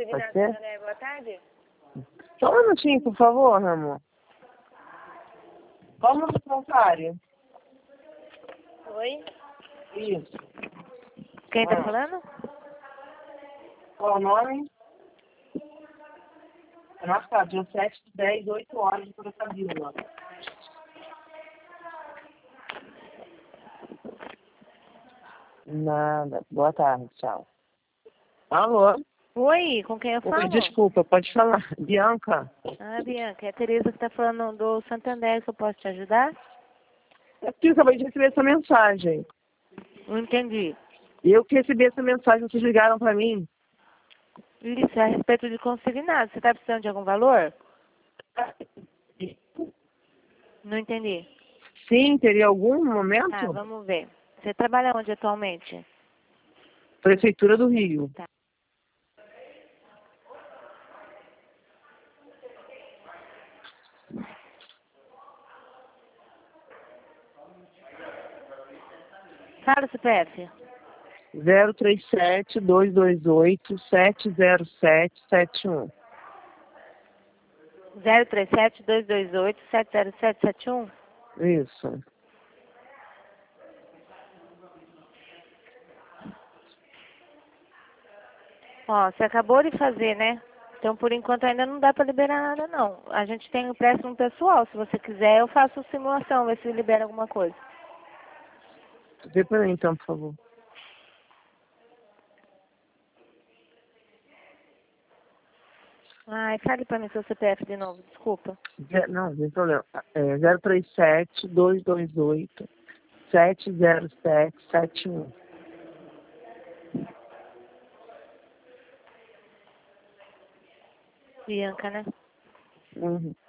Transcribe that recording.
Pode ser? Boa tarde. Só um minutinho, por favor, amor. Qual o nome do bancário? Oi? Isso. Quem tá falando? Qual o nome? É marcado, dia 7, 10, 8 horas por essa vila. Nada. Boa tarde, tchau. Alô? Oi, com quem eu falo? Oi, desculpa, pode falar. Bianca? Ah, Bianca, é a Tereza que tá falando do Santander, que eu posso te ajudar? É porque eu acabei de receber essa mensagem. Não entendi. Eu que recebi essa mensagem, vocês ligaram pra mim. Isso, é a respeito de consignado. Você tá precisando de algum valor? Não entendi. Sim, teria algum Tá, momento? vamos ver. Você trabalha onde atualmente? Prefeitura do Rio. Tá. Fala o CPF. 037-228-70771. 037-228-70771? Isso. Ó, você acabou de fazer, né? Então, por enquanto, ainda não dá pra liberar nada, não. A gente tem o empréstimo pessoal. Se você quiser, eu faço simulação, ver se libera alguma coisa. Vê pra mim, então, por favor. Ai, fale pra mim seu CPF de novo, desculpa. Não, não tem problema. É 037-228-70771. Bianca, né? Uhum.